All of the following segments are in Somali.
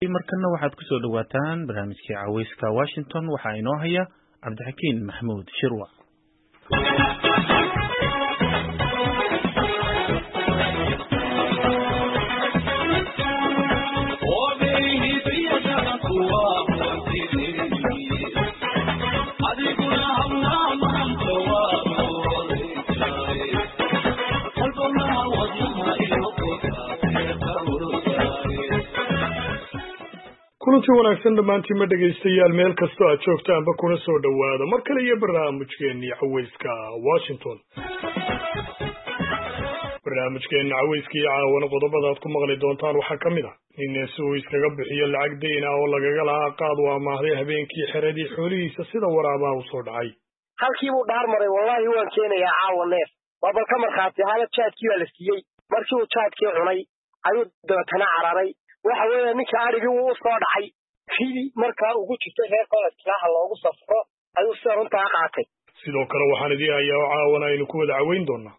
markana waxaad ku soo dhawaataan barnaamijkii Cawayska Washington waxa inoo haya Cabdixakiin Maxamuud Shirwa. kulanti wanaagsan dhamaantiin ma dhageystayaal meel kasta aad joogtaanba kuna soo dhawaada mar kale iyo barnaamijkeennii Cawayska Washington. barnaamijkeena Cawayska iyo caawana qodobada aad ku maqli doontaan waxaa ka mid ah nin soo iskaga bixiyo lacag deyn ah oo lagaga lahaa qaad waa maahday habeenkii xeradii xoolihiisa sida waraabaha u soo dhacay. halkii uu dhaar maray wallahi waan keenayaa caawa neef baba ka marxaati hala jaadkii waa la siiyey markii uu jaadkii cunay ayuu dabatana cararay waxa weeye ninka arigii uu soo dhacay fili markaa ugu jirtay heer qoladkaaha loogu safro ayuu si runta qaatay. sidoo kale waxaan idin hayaa oo caawana aynu ku wada caweyn doonaa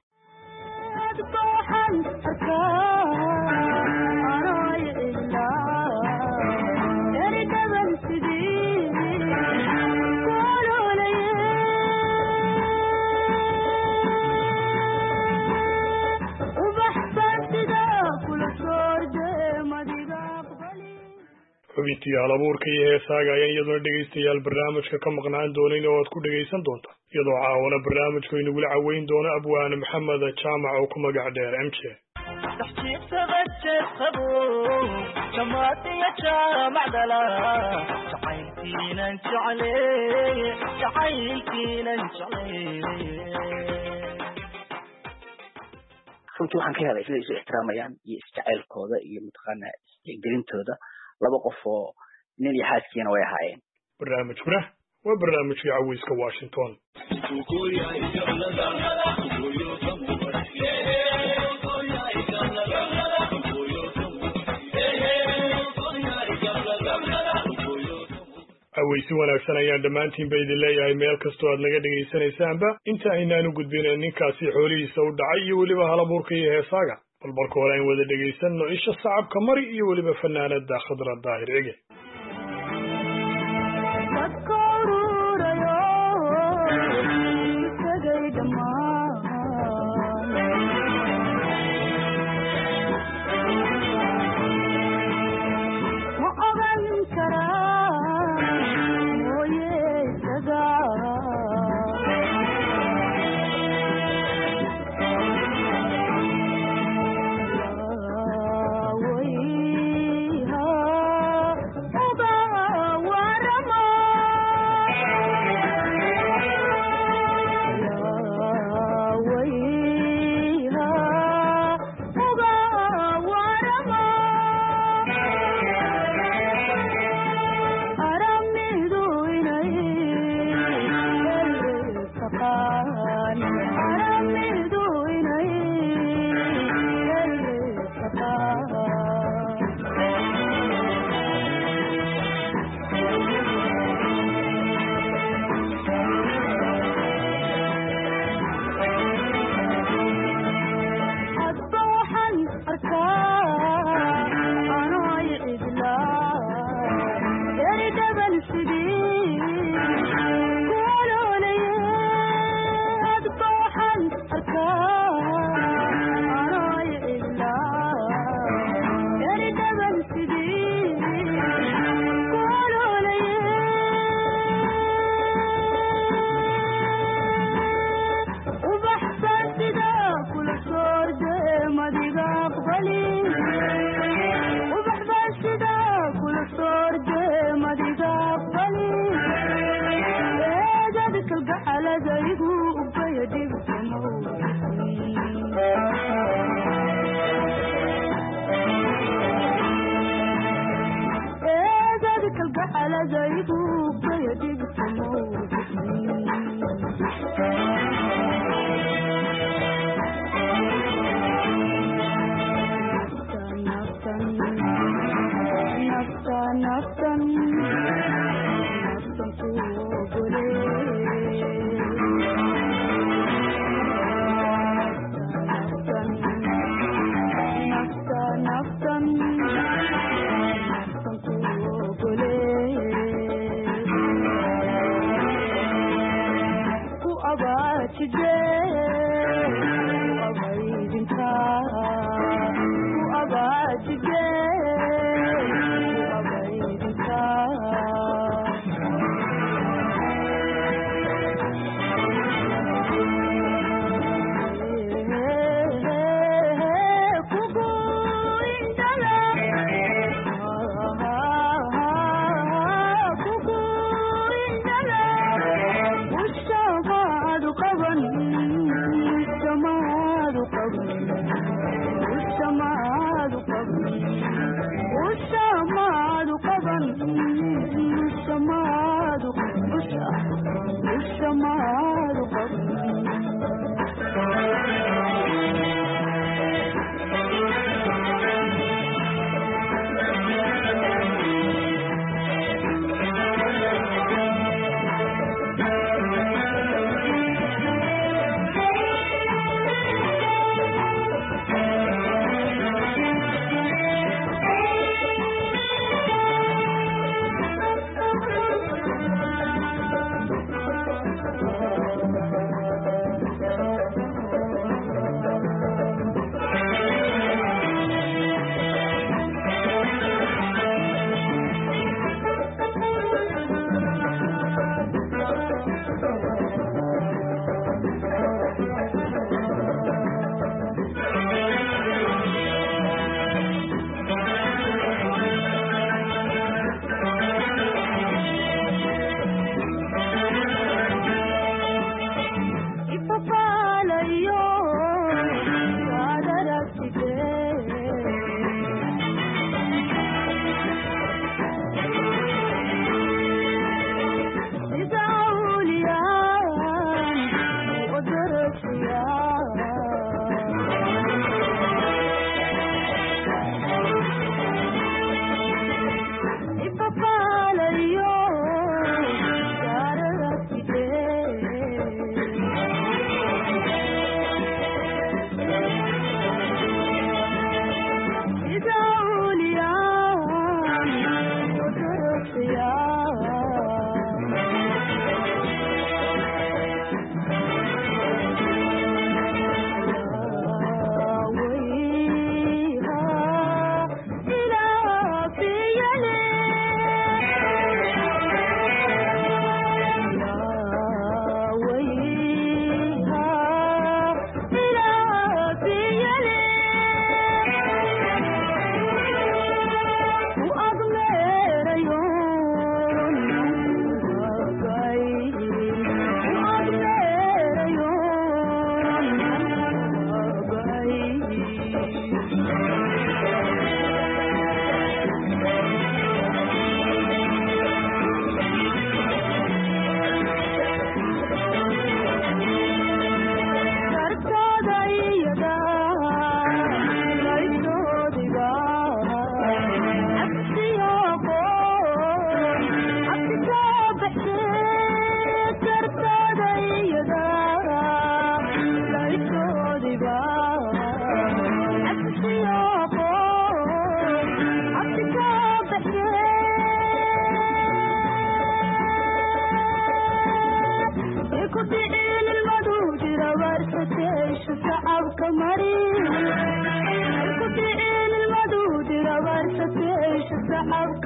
xubintii halabuurka iyo heesaaga ayaan iyaduna dhegaystayaal barnaamijka ka maqnaan doonayn oo aad ku dhegaysan doonta iyadoo caawana barnaamijku inagula caweyn doono abwaane maxamed jaamac oo ku magac dheer MJ. runtii waxaan ka helay siday isu ixtiraamayaan iyo isjacaylkooda iyo mataqaanaa isgelintooda laba qof oo nin iyo xaaskiina way ahaayeen. barnaamijkuna waa barnaamijkii Cawayska Washington. Cawaysi wanaagsan ayaan dhammaantiin bay idin leeyahay meel kastoo aad naga dhegaysanaysaanba inta aynaanu gudbinayn ninkaasi xoolihiisa u dhacay iyo weliba halabuurka iyo heesaaga bal marka hore aan wada dhegaysanno isha sacabka mari iyo weliba fanaanada Khadra Daahir Cige.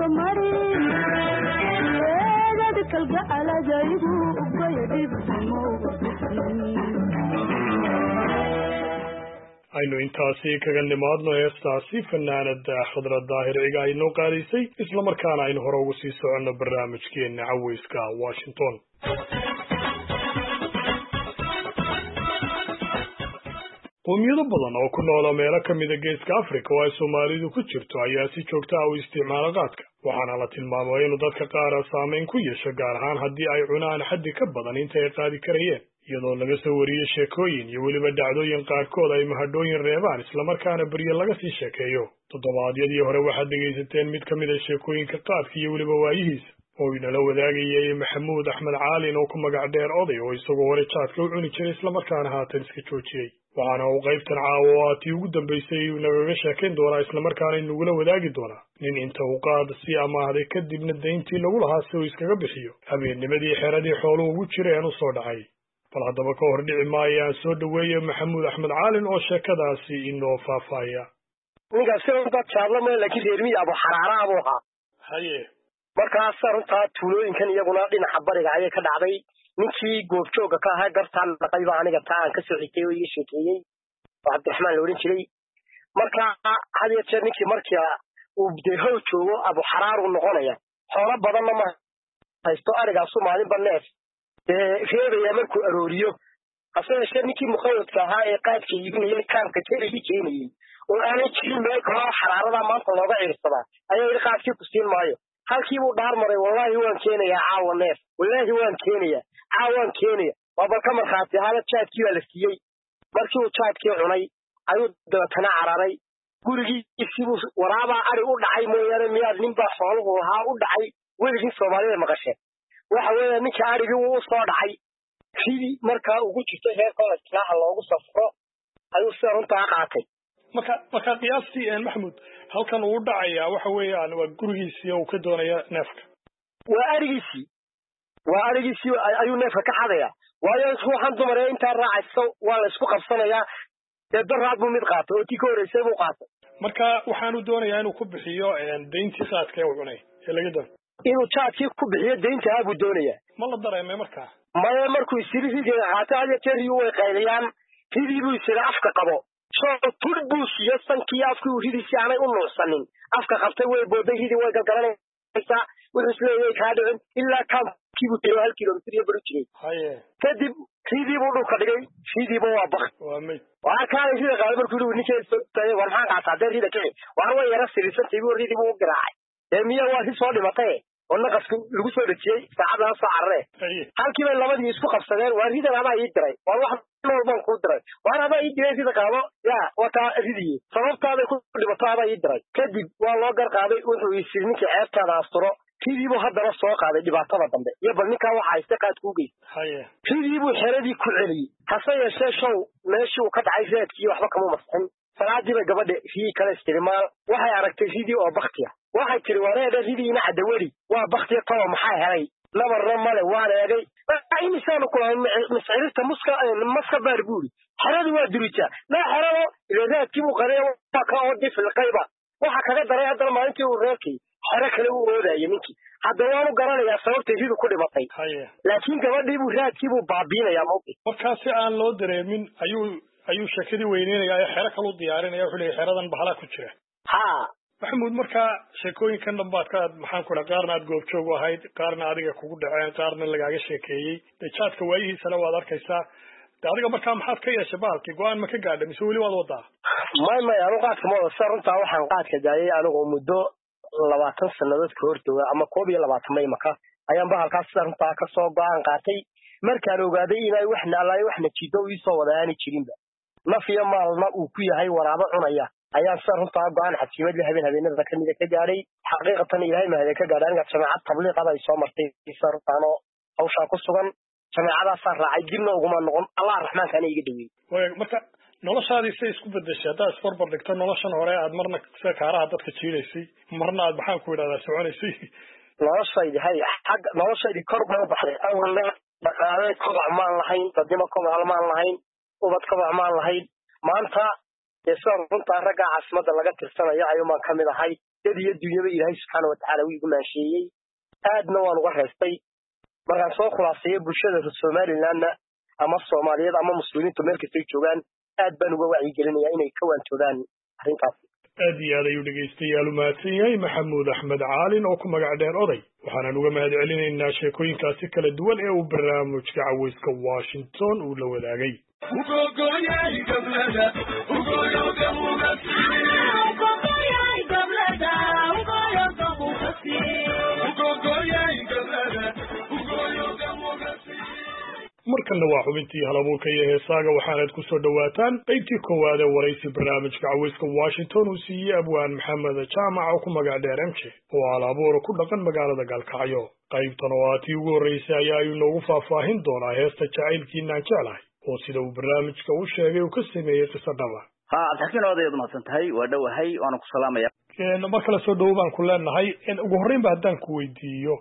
كمري ذلك الجعل جايبه ويدب aynu intaasi kaga nimaadno heestaasi fanaanada khadra daahir ciga ay noo qaadaysay isla markaana aynu hore ugu sii soconno barnaamijkeena caweyska Washington. qowmiyado badan oo ku nool meelo ka mid ah geeska Afrika oo ay Soomaalidu ku jirto ayaa si joogto ah u isticmaala qaadka, waxaana la tilmaamay in dadka qaar saameyn ku yeesho gaar ahaan haddii ay cunaan xaddi ka badan inta ay qaadi karayeen, iyadoo laga soo wariyay sheekooyin iyo weliba dhacdooyin qaarkood ay mahadhooyin reebaan isla markaana bariye laga sii sheekeeyo. toddobaadyadii hore waxaad dhegaysateen mid ka mid ah sheekooyinka qaadka iyo weliba waayihiisa oo inala wadaagayay Maxamuud Axmed Caalin oo ku magac dheer Oday oo isagoo hore jaadka u cuni jiray isla markaana haatan iska joojiyay. waxaana uu qaybtan caawa tii ugu dambeysay nagaga sheekayn doonaa isla markaana inagula wadaagi doonaa nin inta uu qaad si amaahday kadibna dayntii lagu lahaa si uu iskaga bixiyo habeennimadii xeradii xooluhu ugu jireen u soo dhacay. bal haddaba ka hor dhici maayo aan soo dhaweeyo Maxamuud Axmed Caalin oo sheekadaasi inoo faahfaahaya. ninkaasi runta jaadlama laakiin reermiya Abu Xaraara Abu Qa haye markaas runta tuulooyinkan iyaguna dhinaca bariga ayay ka dhacday. ninkii goobjooga ka ahaa gartaan qayba aniga taan ka soo xigtay oo ii sheekeeyay Cabdiraxmaan loorin jiray. marka hadiya jeer ninkii markii uu deeho joogo Abu Xaraar uu noqonaya xoolo badan ma haysto ariga Soomaali baneef reebaya markuu arooriyo asana ninkii muqawadka ahaa ee qaadka iibinayay kaamka tirigi keenayay oo aanay jirin meel kale xaraarada maanta looga ciirsada ayay qaadkii ku siin maayo. halkii buu dhaar maray wallahi waan keenayaa caawa neef wallahi waan keenayaa caawan keenaya baba ka marxaatay hala jaadkii la siiyay. markii uu jaadkii cunay ayuu dabatana cararay gurigiisii buu waraaba ari u dhacay mooyane miyaad ninba xooluhu lahaa u dhacay weligii Soomaalida maqashay. waxa weeye ninka arigii uu soo dhacay sidii markaa ugu jirtay heerkooda islaaha loogu safro ayuu si runta qaatay. marka qiyaastii Maxamuud halkan uu dhacaya waxa weeyaan waa gurigiisii oo ka doonaya neefka. waa arigiisii ayuu neefka ka xadaya waayo waxaan dumaray inta raacayso waa la isku qabsanayaa daraad buu mid qaato oo tii ka horeysay buu qaato. marka waxaanu doonayaa inuu ku bixiyo dayntii qaadka ee uu cunay ee laga doon inuu jaadkii ku bixiyo daynta abu doonaya. ma la dareemay markaa maya markuu isiriga qaato hada jeeriyo way qaydayaan ridii buu isira afka qabo soo turbuu siyo sankii afkii ridiisi aanay u nuuxsanin afka qabtay way booday ridii way galgalanaysaa wuxuu isleeyahay ka dhicin ilaa kiibu tiro 1 kilomitir iyo barujiray haye kadib ridii buu dhulka dhigay ridii buu waa baq waa mid waa kaan sida qaal markuu uu ninkay soo war maxaan qaataa deerida kii waa way yara sirisan tii ridii buu garaacay miya waa si soo dhimatay oo naqasku lagu soo dhajiyay saacada soo carree halkii bay labadii isku qabsadeen waa ridan ama ay diray waa wax noolban ku diray waa ama ay diray sida qaabo yaa wata ridii sababtaada ku dhimatada ay diray kadib waa loo gar qaaday wuxuu isir ninkii ceebtada asturo kidiibu haddana soo qaaday dhibaatada dambe iyo bal ninka waxa ay saqaad ku geeyay haye kidiibu xeradii ku celiyay hase yeeshee show meeshii uu ka dhacay reedkii waxba kama masxin salaadii bay gabadha hii kala isticmaal waxay aragtay sidii oo baktiya waxay tiri wareeda ridiina cadawari waa baktiya tawa maxay helay nabarna male waa eegay ay misaanu ku mas'alada muska baarbuuri xeradu waa durija la xerado reedkii uu qareeyo ka oo difil qayba waxa kaga daray hadda maalintii uu reerkii xero kale uu oodayay ninkii hadda waanu garanayaa sababta ridu ku dhimatay laakiin gabadhii buu raadkii buu baabiinayaa mowqif markaasi aan loo dareemin ayuu sheekadii weyneynaya xero kale u diyaarinaya wuxuu leeyahay xeradan bahala ku jira ha Maxamuud markaa sheekooyinkan dhambaad ka maxaan ku dhahay qaarna aad goobjoog u ahayd qaarna adiga kugu dhaceen qaarna lagaaga sheekeeyey jaadka waayihiisana waad arkaysaa adiga markaa maxaad ka yeeshay baalkii go'aan ma ka gaadhay mise weli waad wadaa may anu qaadka ma wada runtaa waxaan qaadka daayay anigoo muddo 20 sanadood ka hor jooga ama 22 may maka ayaan bahalkaas runtaa ka soo go'aan qaatay markaan ogaaday inay waxna jido ii soo wadaani jirinba nafiya maalna uu ku yahay waraabo cunaya ayaan runtaa go'aan xasiimad leh habeenada kamid ka gaaray xaqiiqatan ilaahay ma hada ka gaaray aniga jamaacad tabliiqada ay soo martay sartaano hawsha ku sugan jamaacada raacay dibna ugu ma noqon Allah raxmaanka ana iga dhaweey marka noloshaadii say isku bedeshay hadda isbarbar dhigto noloshan hore aad marna kaaraha dadka jiilaysay marna aad maxaan ku idhahdaa soconaysay noloshaydi hay xaq noloshaydi kor baa baxday awalna dhaqaale kobac maan lahayn dadnimo kobac maan lahayn ubad kobac maan lahayn maanta yeesar runta raga caasimada laga tirsanayo ayuu ma kamid ahay dad iyo dunyaba ilaahay subxaana watacaala wuu igu maansheeyey aadna waan uga reestay markaan soo khulaaseeyo bulshada reer somalilandna ama soomaaliyeed ama muslimiintu meel kastay joogaan aad baan uga wacyigelinayaa inay ka waantoodaan arrintaas aad iyo aad ayuu dhegaystayaal u mahadsan yahay maxamuud axmed caalin oo ku magac dheer oday waxaanan uga mahad celinaynaa sheekooyinkaasi kala duwan ee uu barnaamijka cawayska washington uu la wadaagay markanna waa xubintii halabuurka iyo heesaaga waxaanaad ku soo dhowaataan qaybtii koowaad ee waraysi barnaamijka cawayska washington uu siiyey abwaan maxamed jaamac oo ku magac dheer mj oo halabuura ku dhaqan magaalada gaalkacyo qaybtan oo aa tii ugu horraysay ayaa ayuu noogu faahfaahin doonaa heesta jacaylkiinaan jeclahay oo sida uu barnaamijka u sheegay uu ka sameeyey qiso dhaba cabdixakiin odayaad mahadsan tahay waa dhowahay waana ku salaamaya mar kale soo dhowo baan ku leenahay ugu horreynba haddaan ku weydiiyo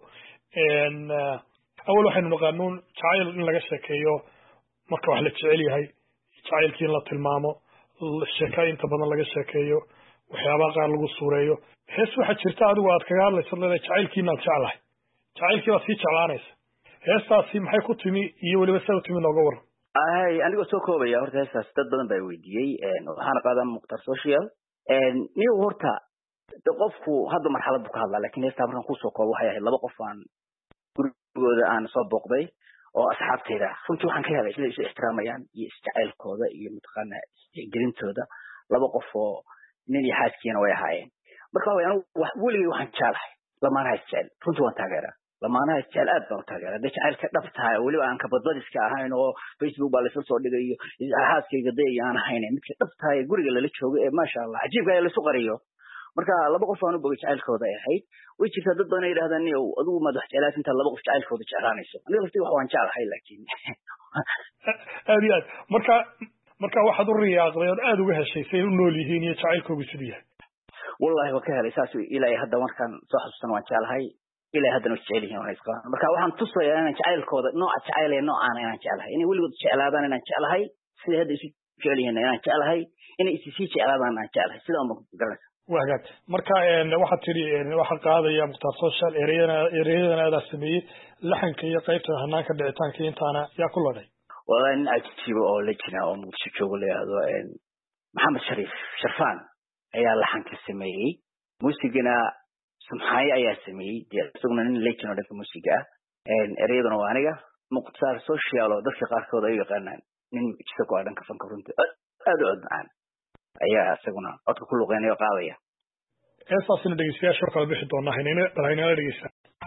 awal waxaynu naqaanuun jacayl in laga sheekeeyo marka wax la jecel yahay jacaylkii in la tilmaamo sheeka inta badan laga sheekeeyo waxyaabaha qaar lagu suureeyo hees waxaa jirta adigu aad kaga hadlayso leedahay jacaylkiinaad jeclahay jacaylkii baad sii jeclaanaysa heestaasi maxay ku timi iyo weliba sida u timi nooga waran anigoo soo koobaya horta heestaas dad badan baa weydiiyey waxaana qaadaa mukhtar social nigu horta qofku hadda marxalad buu ka hadlaa lakin heestaa markaan kusoo koobo waxay ahayd laba qof aan gurigooda aan soo booqday oo asxaabteyda runtii waxaan ka helay sida isu ixtiraamayaan iyo isjacaylkooda iyo mataqaana isgelintooda laba qof oo nin iyo xaaskiina way ahaayeen marka anigu weligay waxaan jeclahay lamaanaha isjecel runtii waan taageeraa lamaanaha isjecel aad baan u taageeraa dee jacaylka dhab tahay oo weliba aan kabadbadiska ahayn oo facebook baa laisla soo dhigayo xaaskayga day aan ahayn midka dhab tahay guriga lala joogo ee maasha allah cajiibka laisu qariyo marka laba qof aan u bogay jacaylkooda ay ahayd way jirtaa dad badan ay yidhahdaan adigu maad wax jeclaas intaad laba qof jacaylkooda jeclaanayso aniga laftii wax waan jeclahay laakiin aad iyo aad marka waxaad u riyaaqday ood aada uga heshay say u nool yihiin iyo jacaylkoogu siduu yahay wallahi waan ka helay saas ilaa hadda markaan soo xasuustan waan jeclahay ilaa haddana way jecel yihiin waan isqaan marka waxaan tusayaa inaan jacaylkooda nooca jacayl ee noocaana inaan jeclahay inay weligood jeclaadaan inaan jeclahay siday hadda isu jecel yihiin inaan jeclahay inay isisii jeclaadaan inaan jeclahay sidaa uma garanaysa wagaag marka waxaad tidhi waxaa qaadaya mukhtaar social ereyadana adaa sameeyey laxanka iyo qaybta hanaanka dhicitaanka intaana yaa ku ladhay wallahi nin cajiiba oo la jira oo muqdisho joogo la yidhaahdo maxamed shariif sharfaan ayaa laxanka sameeyey muusigana sumxaaye ayaa sameeyey dee isaguna nin legend oo dhanka muusiga ah ereyaduna waa aniga mukhtaar social oo dadka qaarkood ay u yaqaanaan nin mucjiso ku ah dhanka fanka runtii aada u cod macaan ayaa isaguna codka ku luqeynaya oo qaadaya heestaasina dhegeystayaasha kala bixi doonaa haynala dhegeysta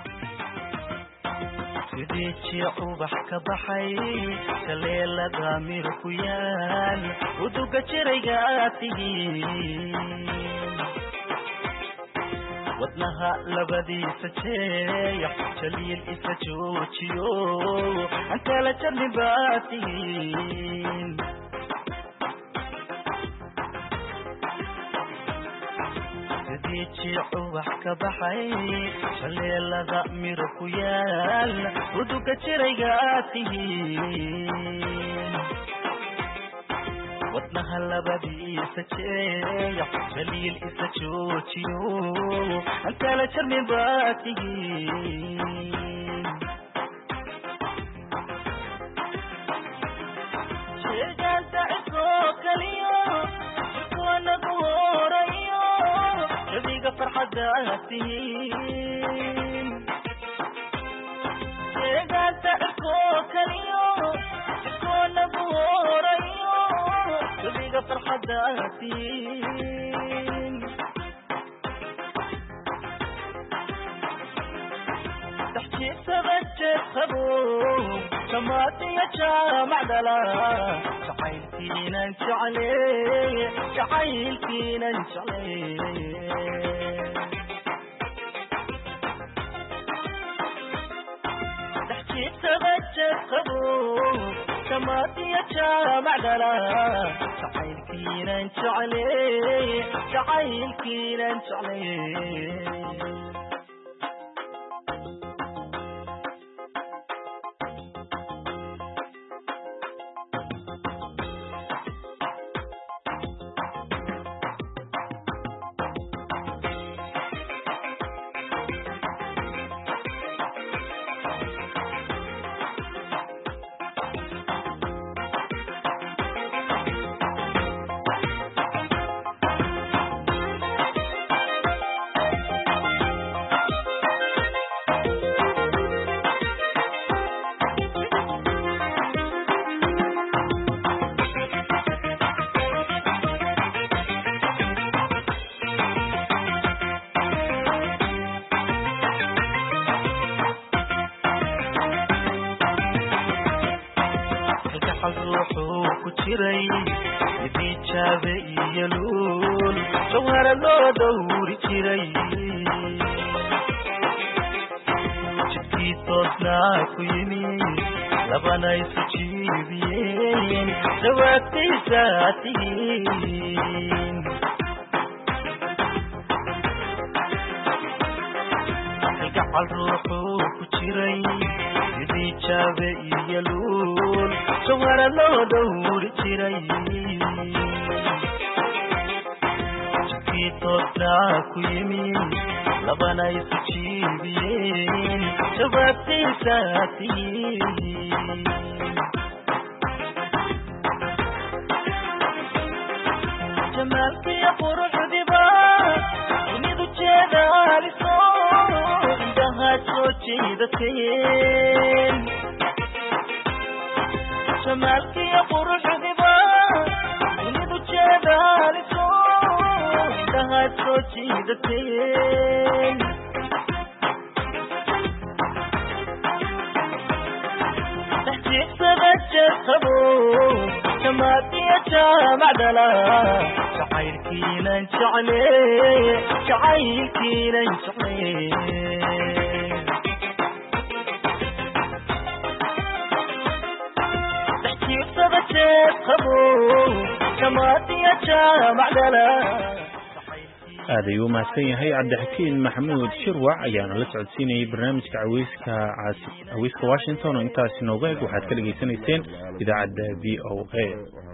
sidii jiic ubax ka baxay kaleelada mir ku yaal uduga jirayga aad tihiin wadnaha labadiisa jeeyax jaliil isa joojiyo antala jarni baad tihiin jiic ubax ka baxay shaleelada miro ku yaal uduga jirayga aad tihiin wadnaha labadiisa jeeyax jaliil isa joojiyo antala jarmi baad tihiin jeegaanta cidkoo kaliyo jikuwanagu horayo jabiga farxadda tihiin jeegaanta cidkoo kaliyo jikuwanagu horayo jabiga farxadda tihiin taxjiibsada jeedqabo kamaadiya jaamac dhala jacaylkiinan jeclee jacaylkiinan jeclee taxjiibsada jeedqabo kamaadiya jaamac dhala jacaylkiinan jeclee jacaylkiinan jeclee كتيري يدي جابي يلول جوهر لو دوري تيري جبتي توسنا كيمي لبنا يسجيبين جواتي ساتين القعال روحو كتيري يدي جابي يلول جوهر لو دوري تيري جبتي توسنا كيمي لبنا يسجيبين جواتي ساتين جمالك يا قرح دبار ونيدو جدالي صوت عندها توجي دتين جمالك يا قرح دبار ونيدو جدالي صوت عندها توجي دتين تحتيك سبجة خبو جمالك يا جامع دلا شعيركينا نشعلي شعيركينا نشعلي تحكيك سبجت خبو كماتي يا جامع دلا هذا يوم هي عبد الحكيم محمود شروع أيانا لسعود سيني برنامج عويسك واشنطن وانتاسي نوبيك وحاد كالجي سنتين إذا عد BOA